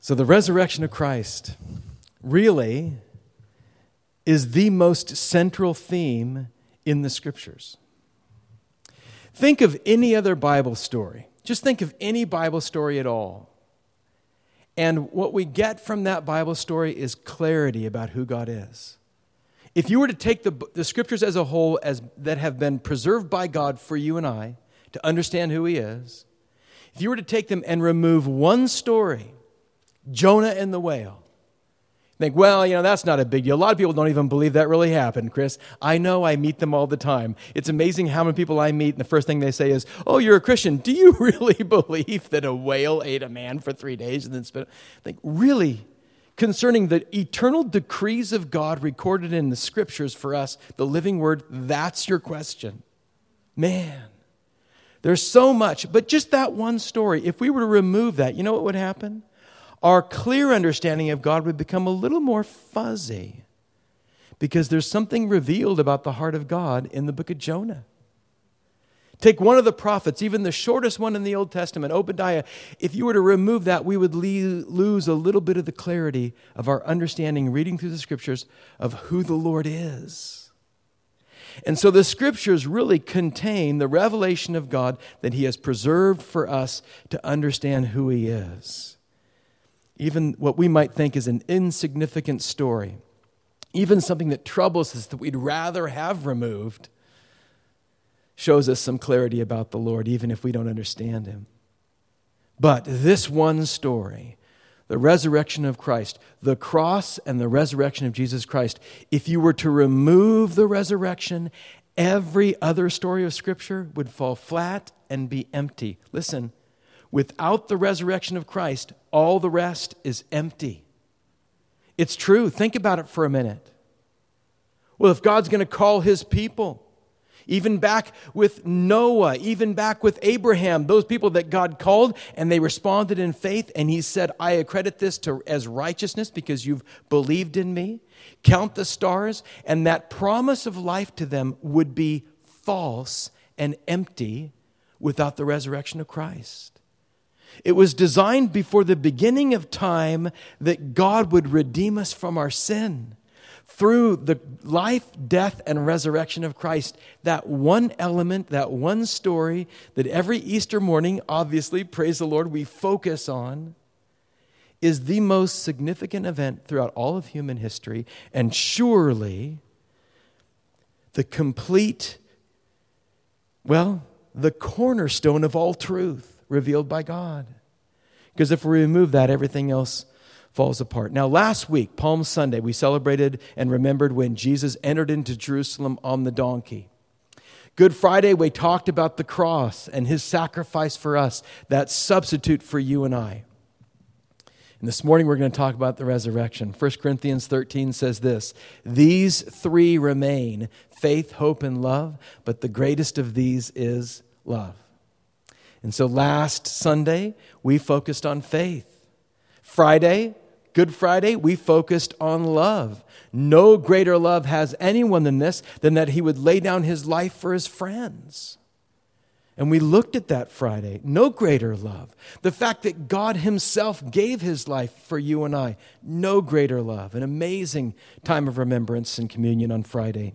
So the resurrection of Christ really is the most central theme in the Scriptures. Think of any other Bible story. Just think of any Bible story at all. And what we get from that Bible story is clarity about who God is. If you were to take the Scriptures as a whole that have been preserved by God for you and I to understand who He is, if you were to take them and remove one story, Jonah and the whale, think, well, that's not a big deal. A lot of people don't even believe that really happened, Chris. I know, I meet them all the time. It's amazing how many people I meet, and the first thing they say is, oh, you're a Christian. Do you really believe that a whale ate a man for 3 days and then spit? Think, really? Concerning the eternal decrees of God recorded in the Scriptures for us, the living Word, that's your question. Man, there's so much. But just that one story, if we were to remove that, you know what would happen? Our clear understanding of God would become a little more fuzzy because there's something revealed about the heart of God in the book of Jonah. Take one of the prophets, even the shortest one in the Old Testament, Obadiah. If you were to remove that, we would lose a little bit of the clarity of our understanding, reading through the Scriptures, of who the Lord is. And so the Scriptures really contain the revelation of God that He has preserved for us to understand who He is. Even what we might think is an insignificant story, even something that troubles us that we'd rather have removed, shows us some clarity about the Lord, even if we don't understand Him. But this one story, the resurrection of Christ, the cross and the resurrection of Jesus Christ, if you were to remove the resurrection, every other story of Scripture would fall flat and be empty. Listen, without the resurrection of Christ, all the rest is empty. It's true. Think about it for a minute. Well, if God's going to call His people, even back with Noah, even back with Abraham, those people that God called and they responded in faith, and He said, I accredit this as righteousness because you've believed in me. Count the stars, and that promise of life to them would be false and empty without the resurrection of Christ. It was designed before the beginning of time that God would redeem us from our sin. Through the life, death, and resurrection of Christ, that one element, that one story that every Easter morning, obviously, praise the Lord, we focus on, is the most significant event throughout all of human history, and surely the complete, the cornerstone of all truth revealed by God. Because if we remove that, everything else falls apart. Now, last week, Palm Sunday, we celebrated and remembered when Jesus entered into Jerusalem on the donkey. Good Friday, we talked about the cross and His sacrifice for us, that substitute for you and I. And this morning, we're going to talk about the resurrection. 1 Corinthians 13 says this, these three remain, faith, hope, and love, but the greatest of these is love. And so last Sunday, we focused on faith. Friday, Good Friday, we focused on love. No greater love has anyone than this, than that He would lay down His life for His friends. And we looked at that Friday. No greater love. The fact that God Himself gave His life for you and I. No greater love. An amazing time of remembrance and communion on Friday.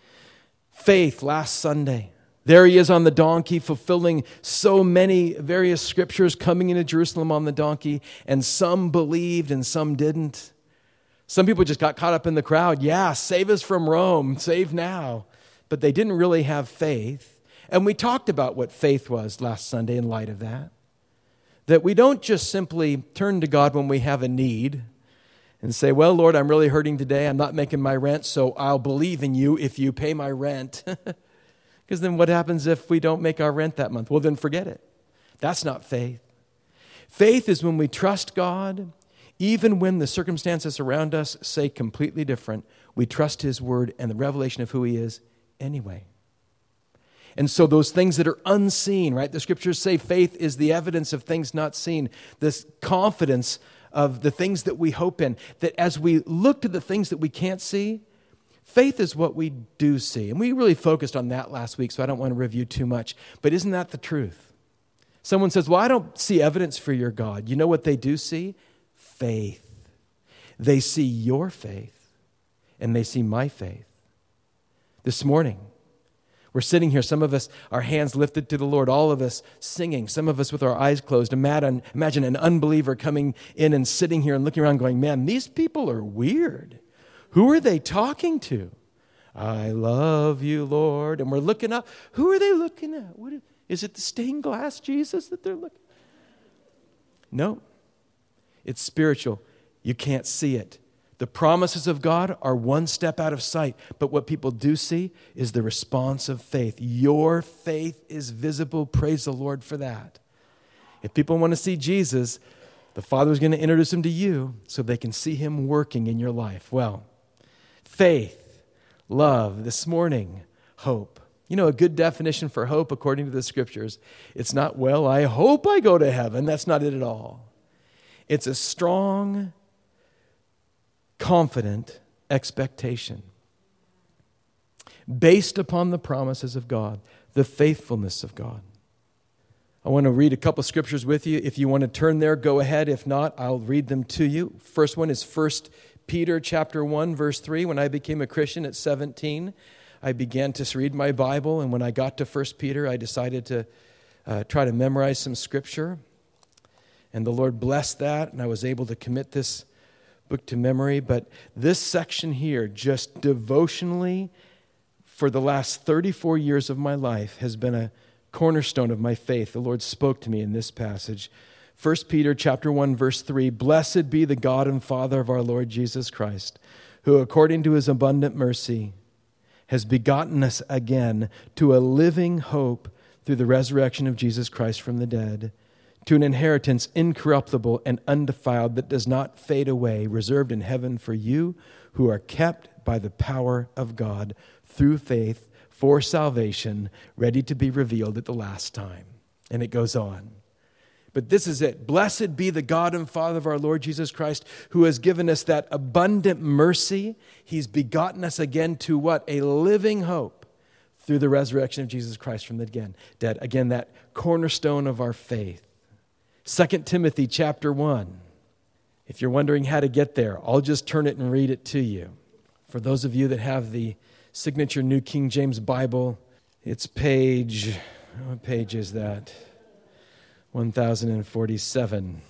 Faith last Sunday. There He is on the donkey, fulfilling so many various scriptures, coming into Jerusalem on the donkey, and some believed and some didn't. Some people just got caught up in the crowd. Yeah, save us from Rome, save now. But they didn't really have faith. And we talked about what faith was last Sunday in light of that. That we don't just simply turn to God when we have a need and say, well, Lord, I'm really hurting today. I'm not making my rent, so I'll believe in you if you pay my rent. Because then what happens if we don't make our rent that month? Well, then forget it. That's not faith. Faith is when we trust God, even when the circumstances around us say completely different. We trust His word and the revelation of who He is anyway. And so those things that are unseen, right? The Scriptures say faith is the evidence of things not seen. This confidence of the things that we hope in. That as we look to the things that we can't see, faith is what we do see. And we really focused on that last week, so I don't want to review too much. But isn't that the truth? Someone says, well, I don't see evidence for your God. You know what they do see? faith. They see your faith, and they see my faith. This morning, we're sitting here, some of us, our hands lifted to the Lord, all of us singing, some of us with our eyes closed. Imagine an unbeliever coming in and sitting here and looking around going, man, these people are weird. Who are they talking to? I love you, Lord. And we're looking up. Who are they looking at? Is it the stained glass Jesus that they're looking at? No, it's spiritual. You can't see it. The promises of God are one step out of sight, but what people do see is the response of faith. Your faith is visible. Praise the Lord for that. If people want to see Jesus, the Father is going to introduce him to you so they can see him working in your life. Well, faith, love, this morning, hope. You know, a good definition for hope, according to the Scriptures, it's not, well, I hope I go to heaven. That's not it at all. It's a strong, confident expectation based upon the promises of God, the faithfulness of God. I want to read a couple scriptures with you. If you want to turn there, go ahead. If not, I'll read them to you. First one is 1 Peter chapter 1, verse 3. When I became a Christian at 17, I began to read my Bible, and when I got to 1 Peter, I decided to try to memorize some scripture. And the Lord blessed that, and I was able to commit this book to memory. But this section here, just devotionally, for the last 34 years of my life, has been a cornerstone of my faith. The Lord spoke to me in this passage. 1 Peter chapter 1, verse 3, Blessed be the God and Father of our Lord Jesus Christ, who according to his abundant mercy has begotten us again to a living hope through the resurrection of Jesus Christ from the dead, to an inheritance incorruptible and undefiled that does not fade away, reserved in heaven for you who are kept by the power of God through faith for salvation, ready to be revealed at the last time. And it goes on. But this is it. Blessed be the God and Father of our Lord Jesus Christ, who has given us that abundant mercy. He's begotten us again to what? A living hope through the resurrection of Jesus Christ from the dead. Again, that cornerstone of our faith. 2 Timothy chapter 1. If you're wondering how to get there, I'll just turn it and read it to you. For those of you that have the signature New King James Bible, it's page, what page is that? 1047.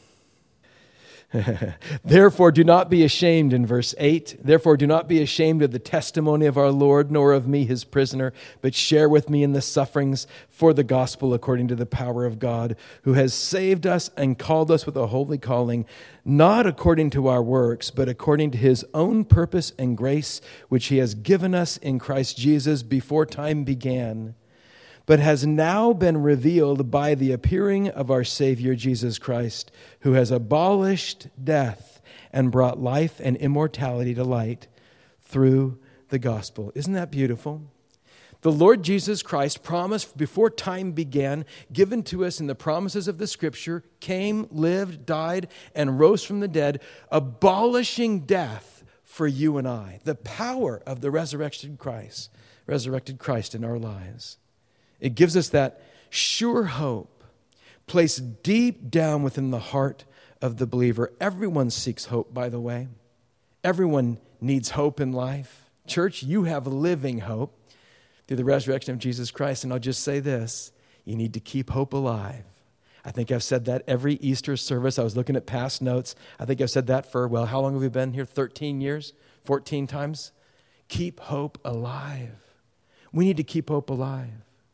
Therefore, do not be ashamed, in verse 8. Therefore, do not be ashamed of the testimony of our Lord, nor of me, his prisoner, but share with me in the sufferings for the gospel according to the power of God, who has saved us and called us with a holy calling, not according to our works, but according to his own purpose and grace, which he has given us in Christ Jesus before time began, but has now been revealed by the appearing of our Savior Jesus Christ, who has abolished death and brought life and immortality to light through the gospel. Isn't that beautiful? The Lord Jesus Christ promised before time began, given to us in the promises of the Scripture, came, lived, died, and rose from the dead, abolishing death for you and I. The power of the resurrected Christ in our lives. It gives us that sure hope placed deep down within the heart of the believer. Everyone seeks hope, by the way. Everyone needs hope in life. Church, you have living hope through the resurrection of Jesus Christ. And I'll just say this, you need to keep hope alive. I think I've said that every Easter service. I was looking at past notes. I think I've said that for, well, how long have we been here? 13 years? 14 times? Keep hope alive. We need to keep hope alive.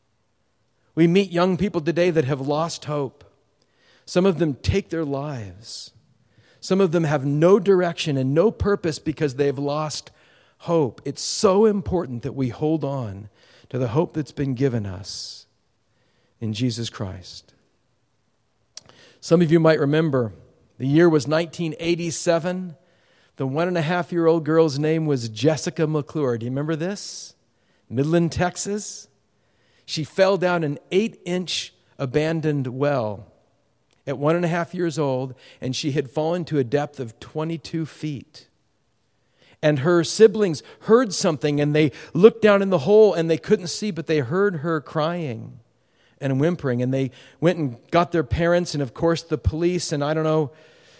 We meet young people today that have lost hope. Some of them take their lives. Some of them have no direction and no purpose because they've lost hope. It's so important that we hold on to the hope that's been given us in Jesus Christ. Some of you might remember the year was 1987. The 1.5-year-old girl's name was Jessica McClure. Do you remember this? Midland, Texas. She fell down an 8-inch abandoned well at 1.5 years old, and she had fallen to a depth of 22 feet. And her siblings heard something, and they looked down in the hole, and they couldn't see, but they heard her crying and whimpering. And they went and got their parents, and of course the police, and 4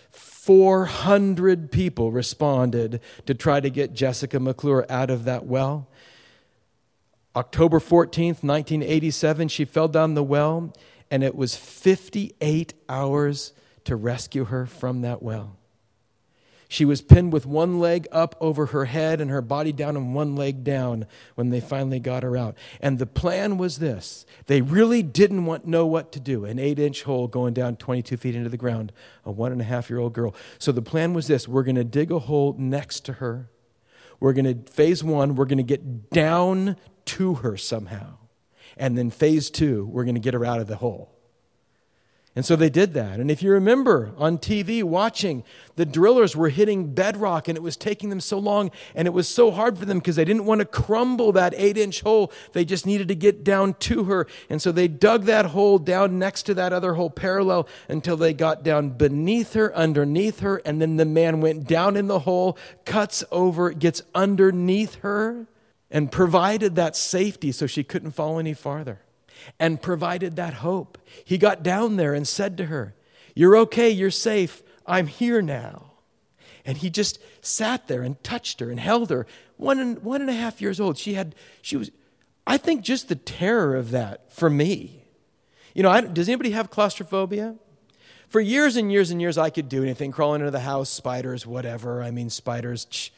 400 people responded to try to get Jessica McClure out of that well. October 14th, 1987, she fell down the well, and it was 58 hours to rescue her from that well. She was pinned with one leg up over her head and her body down and one leg down when they finally got her out. And the plan was this. They really didn't know what to do. An 8-inch hole going down 22 feet into the ground, a 1.5-year-old girl. So the plan was this. We're going to dig a hole next to her. Phase 1, we're going to get down to her somehow. And then phase 2, we're going to get her out of the hole. And so they did that. And if you remember on TV watching, the drillers were hitting bedrock and it was taking them so long and it was so hard for them because they didn't want to crumble that 8-inch hole. They just needed to get down to her. And so they dug that hole down next to that other hole parallel until they got down beneath her, underneath her. And then the man went down in the hole, cuts over, gets underneath her and provided that safety so she couldn't fall any farther. And provided that hope. He got down there and said to her, "You're okay, you're safe, I'm here now." And he just sat there and touched her and held her. 1.5 years old. She was, I think just the terror of that for me. Does anybody have claustrophobia? For years and years and years, I could do anything, crawling into the house, spiders, whatever. Spiders,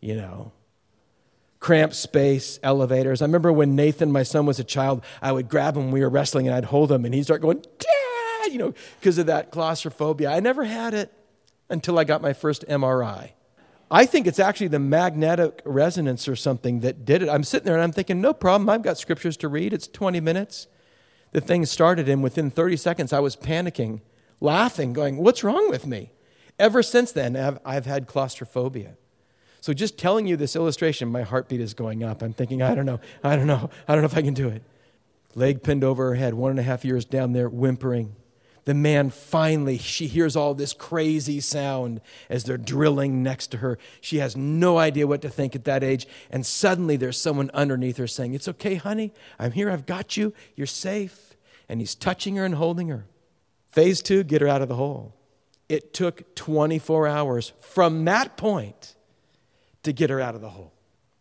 cramped space, elevators. I remember when Nathan, my son, was a child, I would grab him when we were wrestling and I'd hold him and he'd start going, Dad, because of that claustrophobia. I never had it until I got my first MRI. I think it's actually the magnetic resonance or something that did it. I'm sitting there and I'm thinking, no problem, I've got scriptures to read. It's 20 minutes. The thing started and within 30 seconds I was panicking, laughing, going, what's wrong with me? Ever since then, I've had claustrophobia. So just telling you this illustration, my heartbeat is going up. I'm thinking, I don't know if I can do it. Leg pinned over her head, 1.5 years down there, whimpering. The man finally, she hears all this crazy sound as they're drilling next to her. She has no idea what to think at that age. And suddenly there's someone underneath her saying, "It's okay, honey. I'm here. I've got you. You're safe." And he's touching her and holding her. Phase 2, get her out of the hole. It took 24 hours from that point to get her out of the hole.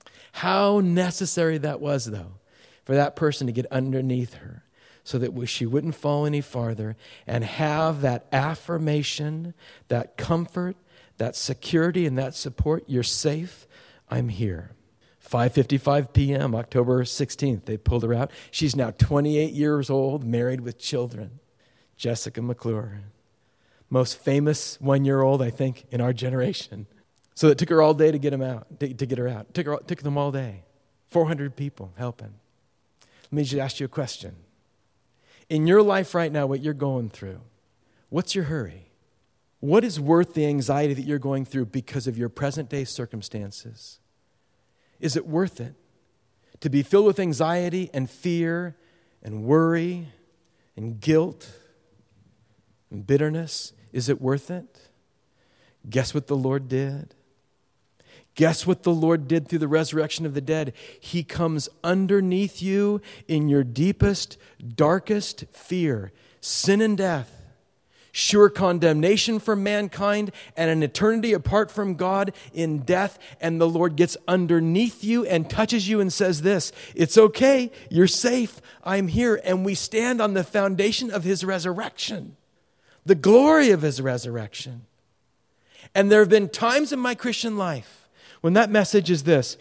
How necessary that was, though, for that person to get underneath her so that she wouldn't fall any farther and have that affirmation, that comfort, that security, and that support. You're safe. I'm here. 5:55 p.m., October 16th, they pulled her out. She's now 28 years old, married with children. Jessica McClure, most famous 1-year-old, I think, in our generation. So it took her all day to get him out, to get her out. It took them all day. 400 people helping. Let me just ask you a question. In your life right now, what you're going through, what's your hurry? What is worth the anxiety that you're going through because of your present day circumstances? Is it worth it to be filled with anxiety and fear and worry and guilt and bitterness? Is it worth it? Guess what the Lord did? Guess what the Lord did through the resurrection of the dead? He comes underneath you in your deepest, darkest fear, sin and death, sure condemnation for mankind, and an eternity apart from God in death. And the Lord gets underneath you and touches you and says this, "It's okay, you're safe, I'm here." And we stand on the foundation of His resurrection, the glory of His resurrection. And there have been times in my Christian life when that message is this,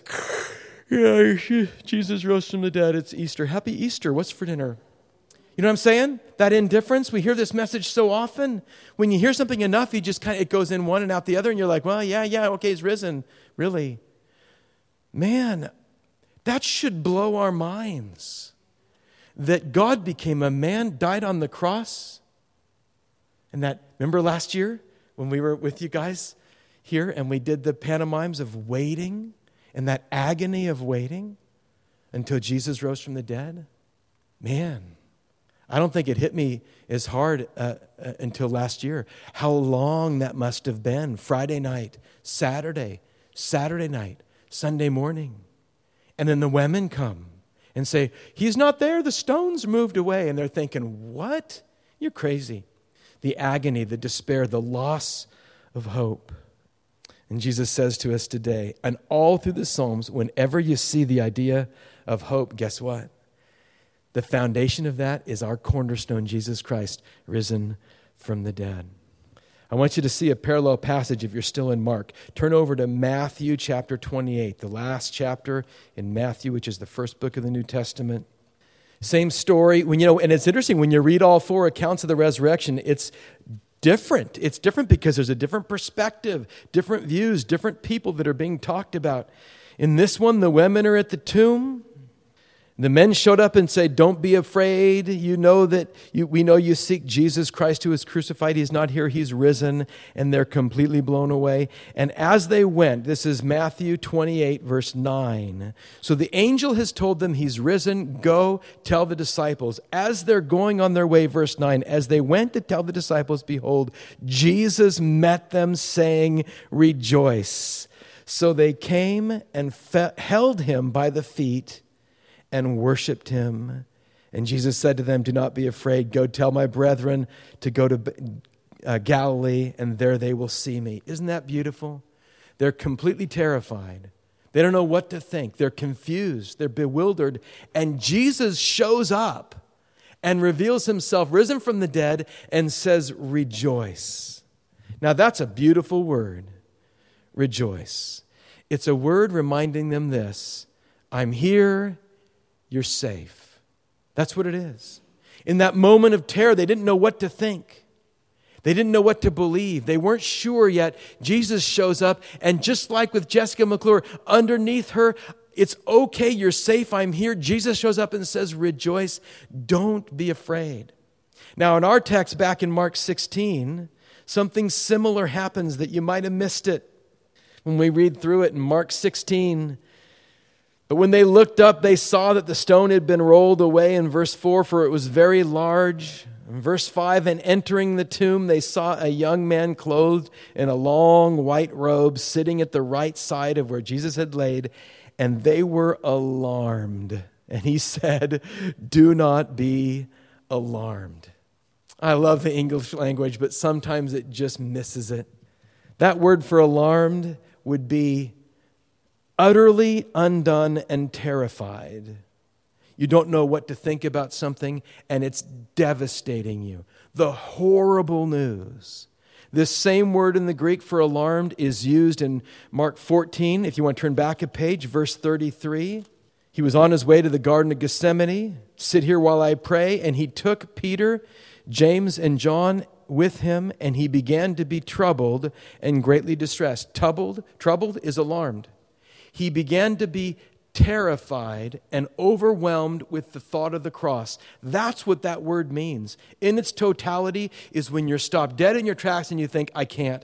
Jesus rose from the dead, it's Easter. Happy Easter, what's for dinner? You know what I'm saying? That indifference, we hear this message so often. When you hear something enough, it goes in one and out the other, and you're like, well, yeah, okay, He's risen. Really? Man, that should blow our minds. That God became a man, died on the cross, and remember last year when we were with you guys here and we did the pantomimes of waiting and that agony of waiting until Jesus rose from the dead? Man, I don't think it hit me as hard until last year. How long that must have been. Friday night, Saturday night, Sunday morning. And then the women come and say, "He's not there, the stone's moved away." And they're thinking, what? You're crazy. The agony, the despair, the loss of hope. And Jesus says to us today, and all through the Psalms, whenever you see the idea of hope, guess what? The foundation of that is our cornerstone, Jesus Christ, risen from the dead. I want you to see a parallel passage if you're still in Mark. Turn over to Matthew chapter 28, the last chapter in Matthew, which is the first book of the New Testament. Same story. And it's interesting, when you read all four accounts of the resurrection, it's different. It's different because there's a different perspective, different views, different people that are being talked about. In this one, the women are at the tomb. The men showed up and said, don't be afraid. We know you seek Jesus Christ who is crucified. He's not here. He's risen. And they're completely blown away. And as they went, this is Matthew 28, verse 9. So the angel has told them he's risen. Go tell the disciples. As they're going on their way, verse 9, as they went to tell the disciples, behold, Jesus met them saying, rejoice. So they came and held him by the feet and worshipped him. And Jesus said to them, do not be afraid. Go tell my brethren to go to Galilee, and there they will see me. Isn't that beautiful? They're completely terrified. They don't know what to think. They're confused. They're bewildered. And Jesus shows up and reveals himself risen from the dead and says, rejoice. Now that's a beautiful word, rejoice. It's a word reminding them this: I'm here. You're safe. That's what it is. In that moment of terror, they didn't know what to think. They didn't know what to believe. They weren't sure yet. Jesus shows up, and just like with Jessica McClure, underneath her, it's okay, you're safe, I'm here. Jesus shows up and says, rejoice, don't be afraid. Now, in our text back in Mark 16, something similar happens that you might have missed it when we read through it in Mark 16. But when they looked up, they saw that the stone had been rolled away in verse 4, for it was very large. In verse 5, and entering the tomb, they saw a young man clothed in a long white robe sitting at the right side of where Jesus had laid, and they were alarmed. And he said, do not be alarmed. I love the English language, but sometimes it just misses it. That word for alarmed would be utterly undone and terrified. You don't know what to think about something, and it's devastating you. The horrible news. This same word in the Greek for alarmed is used in Mark 14. If you want to turn back a page, verse 33. He was on his way to the Garden of Gethsemane. Sit here while I pray. And he took Peter, James, and John with him, and he began to be troubled and greatly distressed. Troubled is alarmed. He began to be terrified and overwhelmed with the thought of the cross. That's what that word means. In its totality is when you're stopped dead in your tracks and you think, I can't.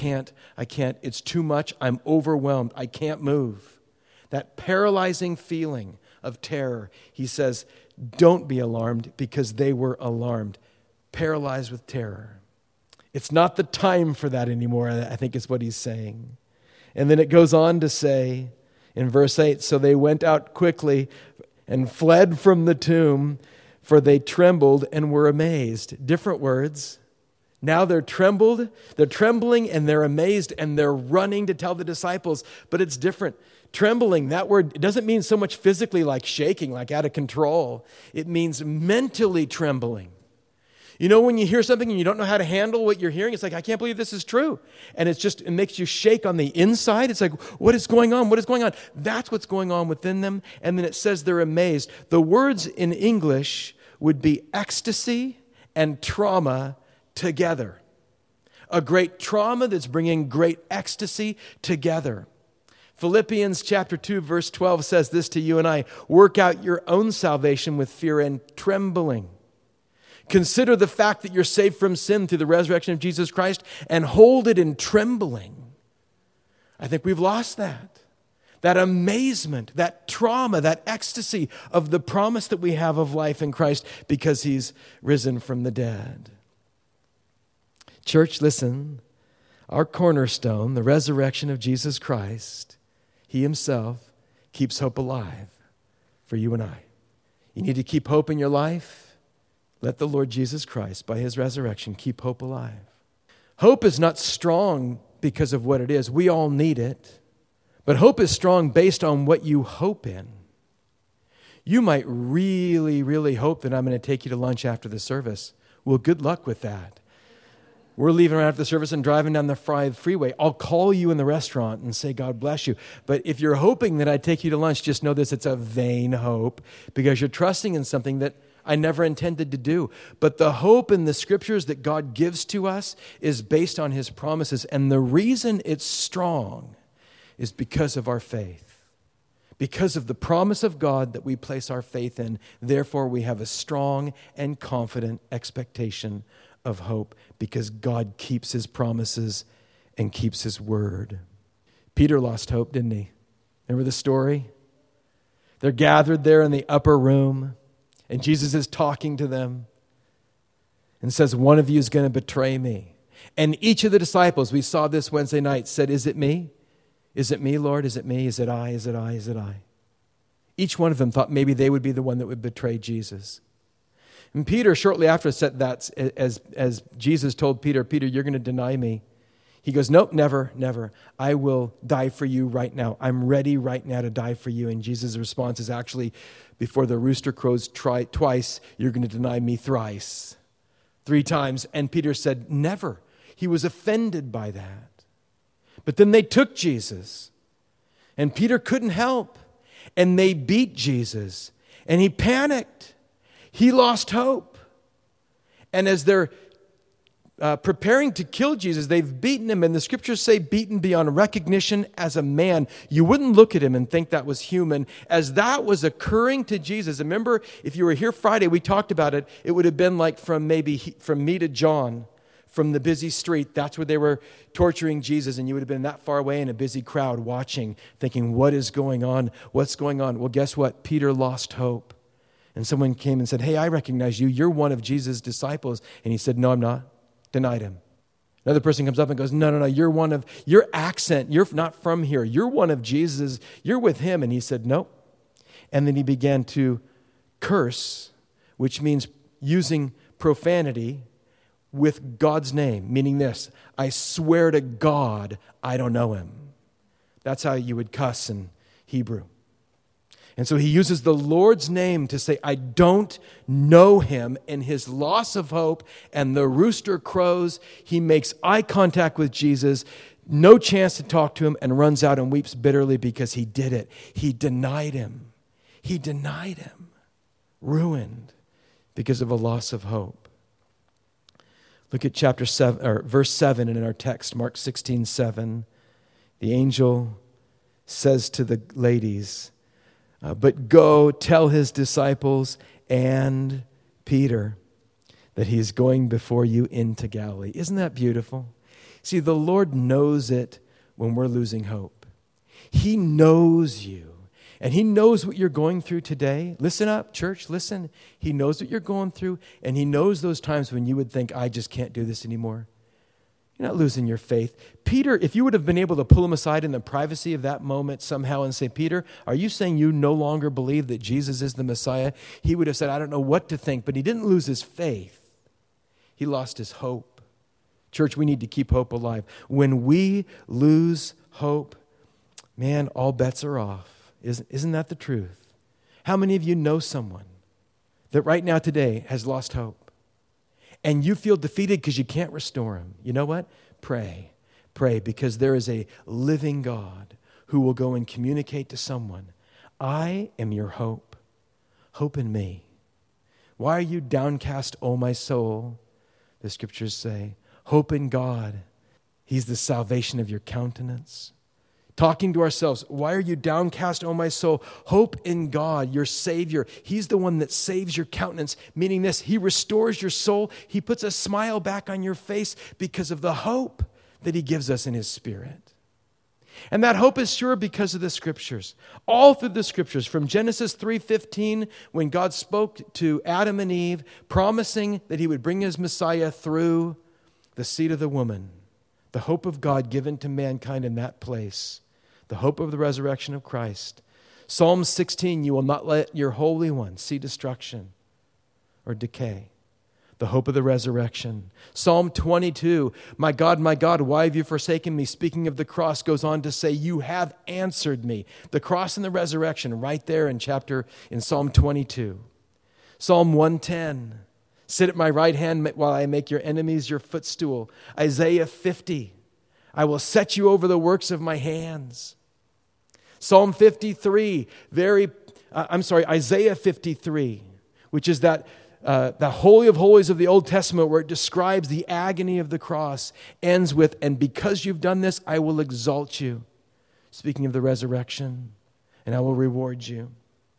It's too much. I'm overwhelmed. I can't move. That paralyzing feeling of terror. He says, don't be alarmed, because they were alarmed, paralyzed with terror. It's not the time for that anymore, I think is what he's saying. And then it goes on to say, in verse 8, so they went out quickly and fled from the tomb, for they trembled and were amazed. Different words. Now they're trembling, and they're amazed, and they're running to tell the disciples. But it's different. Trembling, that word, it doesn't mean so much physically like shaking, like out of control. It means mentally trembling. You know, when you hear something and you don't know how to handle what you're hearing, it's like, I can't believe this is true. And it makes you shake on the inside. It's like, what is going on? What is going on? That's what's going on within them. And then it says they're amazed. The words in English would be ecstasy and trauma together. A great trauma that's bringing great ecstasy together. Philippians chapter 2, verse 12 says this to you and I: work out your own salvation with fear and trembling. Consider the fact that you're saved from sin through the resurrection of Jesus Christ, and hold it in trembling. I think we've lost that. That amazement, that trauma, that ecstasy of the promise that we have of life in Christ because he's risen from the dead. Church, listen. Our cornerstone, the resurrection of Jesus Christ, he himself keeps hope alive for you and I. You need to keep hope in your life. Let the Lord Jesus Christ, by his resurrection, keep hope alive. Hope is not strong because of what it is. We all need it. But hope is strong based on what you hope in. You might really, really hope that I'm going to take you to lunch after the service. Well, good luck with that. We're leaving right after the service and driving down the freeway. I'll call you in the restaurant and say, God bless you. But if you're hoping that I take you to lunch, just know this, it's a vain hope because you're trusting in something that I never intended to do. But the hope in the scriptures that God gives to us is based on his promises. And the reason it's strong is because of our faith. Because of the promise of God that we place our faith in. Therefore, we have a strong and confident expectation of hope because God keeps his promises and keeps his word. Peter lost hope, didn't he? Remember the story? They're gathered there in the upper room, and Jesus is talking to them and says, one of you is going to betray me. And each of the disciples, we saw this Wednesday night, said, is it me? Is it me, Lord? Is it me? Is it I? Is it I? Is it I? Each one of them thought maybe they would be the one that would betray Jesus. And Peter, shortly after, said that as Jesus told Peter, Peter, you're going to deny me. He goes, nope, never, never. I will die for you right now. I'm ready right now to die for you. And Jesus' response is actually, before the rooster crows twice, you're going to deny me thrice, 3 times. And Peter said, never. He was offended by that. But then they took Jesus, and Peter couldn't help. And they beat Jesus, and he panicked. He lost hope. And as they're preparing to kill Jesus, they've beaten him, and the scriptures say beaten beyond recognition as a man. You wouldn't look at him and think that was human. As that was occurring to Jesus, remember, if you were here Friday, we talked about it, it would have been like from me to John, from the busy street. That's where they were torturing Jesus, and you would have been that far away in a busy crowd watching, thinking, what is going on? What's going on? Well, guess what? Peter lost hope. And someone came and said, hey, I recognize you. You're one of Jesus' disciples. And he said, no, I'm not. Denied him. Another person comes up and goes, no, you're one of, your accent, you're not from here. You're one of Jesus. You're with him. And he said, nope. And then he began to curse, which means using profanity with God's name, meaning this, I swear to God, I don't know him. That's how you would cuss in Hebrew. And so he uses the Lord's name to say, I don't know him. In his loss of hope and the rooster crows, he makes eye contact with Jesus, no chance to talk to him, and runs out and weeps bitterly because he did it. He denied him. He denied him. Ruined because of a loss of hope. Look at chapter 7, or verse 7 in our text, Mark 16:7. The angel says to the ladies, but go tell his disciples and Peter that he is going before you into Galilee. Isn't that beautiful? See, the Lord knows it when we're losing hope. He knows you. And he knows what you're going through today. Listen up, church, listen. He knows what you're going through, and he knows those times when you would think, I just can't do this anymore. You're not losing your faith. Peter, if you would have been able to pull him aside in the privacy of that moment somehow and say, Peter, are you saying you no longer believe that Jesus is the Messiah? He would have said, I don't know what to think, but he didn't lose his faith. He lost his hope. Church, we need to keep hope alive. When we lose hope, man, all bets are off. Isn't that the truth? How many of you know someone that right now today has lost hope? And you feel defeated because you can't restore him. You know what? Pray. Pray, because there is a living God who will go and communicate to someone, I am your hope. Hope in me. Why are you downcast, O my soul? The scriptures say, hope in God. He's the salvation of your countenance. Talking to ourselves, why are you downcast, O my soul? Hope in God, your Savior. He's the one that saves your countenance, meaning this, he restores your soul. He puts a smile back on your face because of the hope that he gives us in his Spirit. And that hope is sure because of the scriptures. All through the scriptures, from Genesis 3:15, when God spoke to Adam and Eve, promising that he would bring his Messiah through the seed of the woman, the hope of God given to mankind in that place. The hope of the resurrection of Christ. Psalm 16, you will not let your Holy One see destruction or decay. the hope of the resurrection. Psalm 22, my God, why have you forsaken me? Speaking of the cross, goes on to say, you have answered me. The cross and the resurrection right there in Psalm 22. Psalm 110, sit at my right hand while I make your enemies your footstool. Isaiah 50, I will set you over the works of my hands. Psalm 53, Isaiah 53, which is the Holy of Holies of the Old Testament, where it describes the agony of the cross, ends with, and because you've done this, I will exalt you. Speaking of the resurrection, and I will reward you.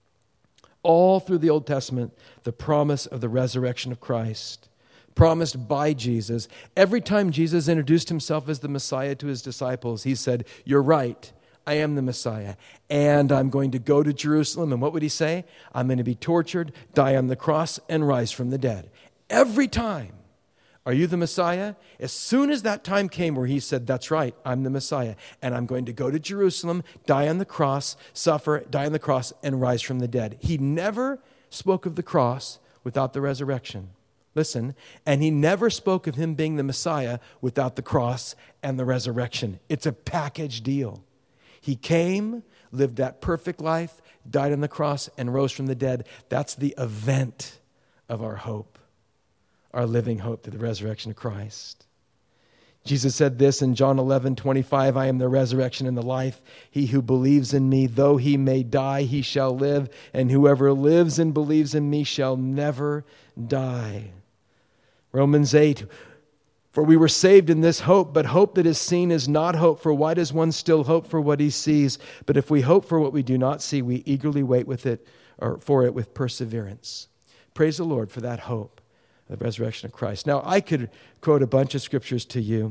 All through the Old Testament, the promise of the resurrection of Christ, promised by Jesus. Every time Jesus introduced himself as the Messiah to his disciples, he said, you're right, I am the Messiah, and I'm going to go to Jerusalem. And what would he say? I'm going to be tortured, die on the cross, and rise from the dead. Every time. Are you the Messiah? As soon as that time came where he said, that's right, I'm the Messiah, and I'm going to go to Jerusalem, die on the cross, suffer, die on the cross, and rise from the dead. He never spoke of the cross without the resurrection. Listen, and he never spoke of him being the Messiah without the cross and the resurrection. It's a package deal. He came, lived that perfect life, died on the cross, and rose from the dead. That's the event of our hope, our living hope through the resurrection of Christ. Jesus said this in John 11:25, I am the resurrection and the life. He who believes in me, though he may die, he shall live. And whoever lives and believes in me shall never die. Romans 8, for we were saved in this hope, but hope that is seen is not hope. For why does one still hope for what he sees? But if we hope for what we do not see, we eagerly wait for it with perseverance. Praise the Lord for that hope, the resurrection of Christ. Now, I could quote a bunch of scriptures to you,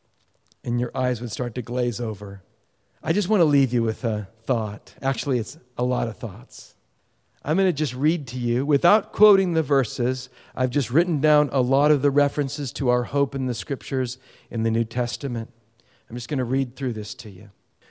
and your eyes would start to glaze over. I just want to leave you with a thought. Actually, it's a lot of thoughts. I'm going to just read to you, without quoting the verses, I've just written down a lot of the references to our hope in the scriptures in the New Testament. I'm just going to read through this to you.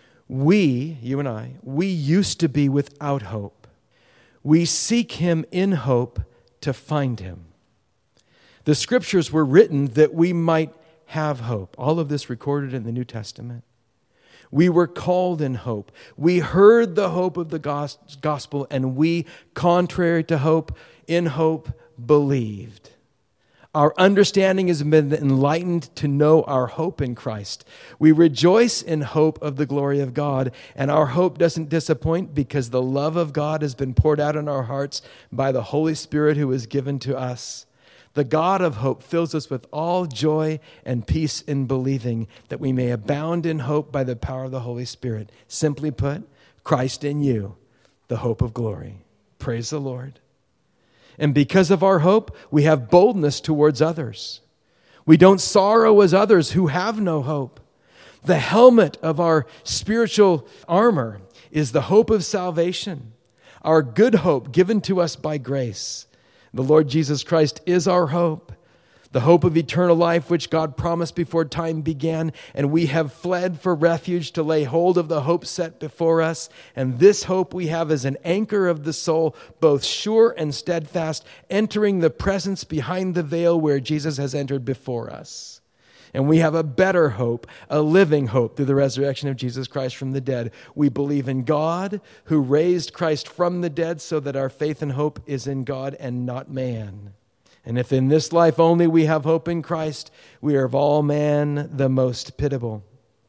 We, you and I, we used to be without hope. We seek him in hope to find him. The scriptures were written that we might have hope. All of this recorded in the New Testament. We were called in hope. We heard the hope of the gospel, and we, contrary to hope, in hope, believed. Our understanding has been enlightened to know our hope in Christ. We rejoice in hope of the glory of God, and our hope doesn't disappoint because the love of God has been poured out in our hearts by the Holy Spirit who is given to us. The God of hope fills us with all joy and peace in believing, that we may abound in hope by the power of the Holy Spirit. Simply put, Christ in you, the hope of glory. Praise the Lord. And because of our hope, we have boldness towards others. We don't sorrow as others who have no hope. The helmet of our spiritual armor is the hope of salvation, our good hope given to us by grace. The Lord Jesus Christ is our hope, the hope of eternal life which God promised before time began, and we have fled for refuge to lay hold of the hope set before us. And this hope we have as an anchor of the soul, both sure and steadfast, entering the presence behind the veil where Jesus has entered before us. And we have a better hope, a living hope through the resurrection of Jesus Christ from the dead. We believe in God who raised Christ from the dead so that our faith and hope is in God and not man. And if in this life only we have hope in Christ, we are of all men the most pitiable.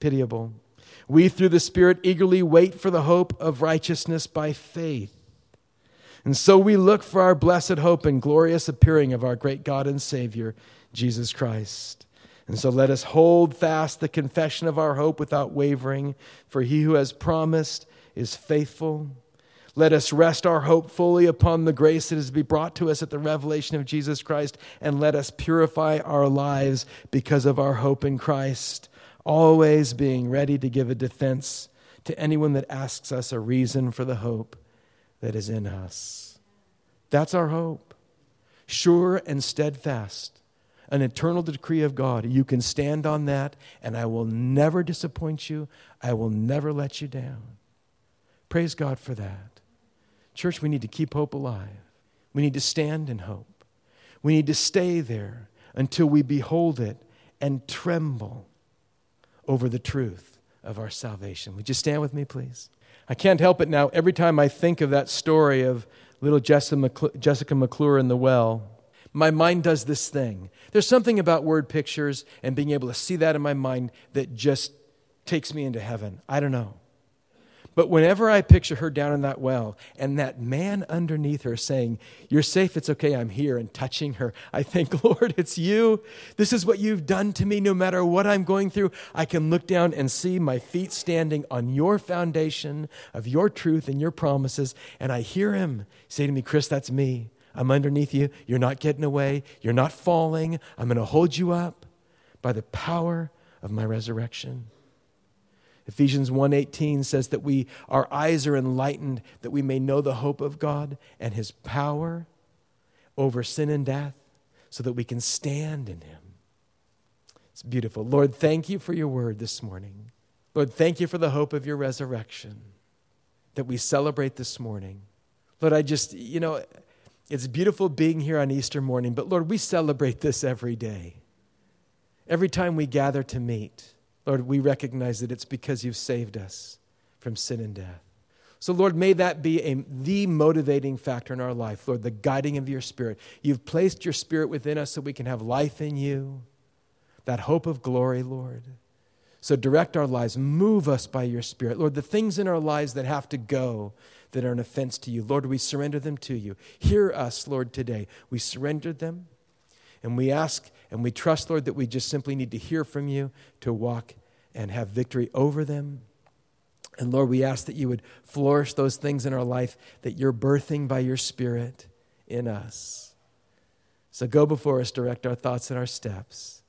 We through the Spirit eagerly wait for the hope of righteousness by faith. And so we look for our blessed hope and glorious appearing of our great God and Savior, Jesus Christ. And so let us hold fast the confession of our hope without wavering, for he who has promised is faithful. Let us rest our hope fully upon the grace that is to be brought to us at the revelation of Jesus Christ, and let us purify our lives because of our hope in Christ, always being ready to give a defense to anyone that asks us a reason for the hope that is in us. That's our hope, sure and steadfast. An eternal decree of God. You can stand on that, and I will never disappoint you. I will never let you down. Praise God for that. Church, we need to keep hope alive. We need to stand in hope. We need to stay there until we behold it and tremble over the truth of our salvation. Would you stand with me, please? I can't help it now. Every time I think of that story of little Jessica McClure in the well, my mind does this thing. There's something about word pictures and being able to see that in my mind that just takes me into heaven. I don't know. But whenever I picture her down in that well and that man underneath her saying, "You're safe, it's okay, I'm here," and touching her, I think, Lord, it's you. This is what you've done to me. No matter what I'm going through, I can look down and see my feet standing on your foundation of your truth and your promises. And I hear him say to me, "Chris, that's me. I'm underneath you. You're not getting away. You're not falling. I'm going to hold you up by the power of my resurrection." Ephesians 1:18 says that our eyes are enlightened, that we may know the hope of God and his power over sin and death, so that we can stand in him. It's beautiful. Lord, thank you for your word this morning. Lord, thank you for the hope of your resurrection that we celebrate this morning. Lord, it's beautiful being here on Easter morning, but Lord, we celebrate this every day. Every time we gather to meet, Lord, we recognize that it's because you've saved us from sin and death. So, Lord, may that be the motivating factor in our life, Lord, the guiding of your Spirit. You've placed your Spirit within us so we can have life in you, that hope of glory, Lord. So direct our lives, move us by your Spirit. Lord, the things in our lives that have to go, that are an offense to you, Lord, we surrender them to you. Hear us, Lord, today. We surrender them. And we ask and we trust, Lord, that we just simply need to hear from you to walk and have victory over them. And Lord, we ask that you would flourish those things in our life that you're birthing by your Spirit in us. So go before us, direct our thoughts and our steps.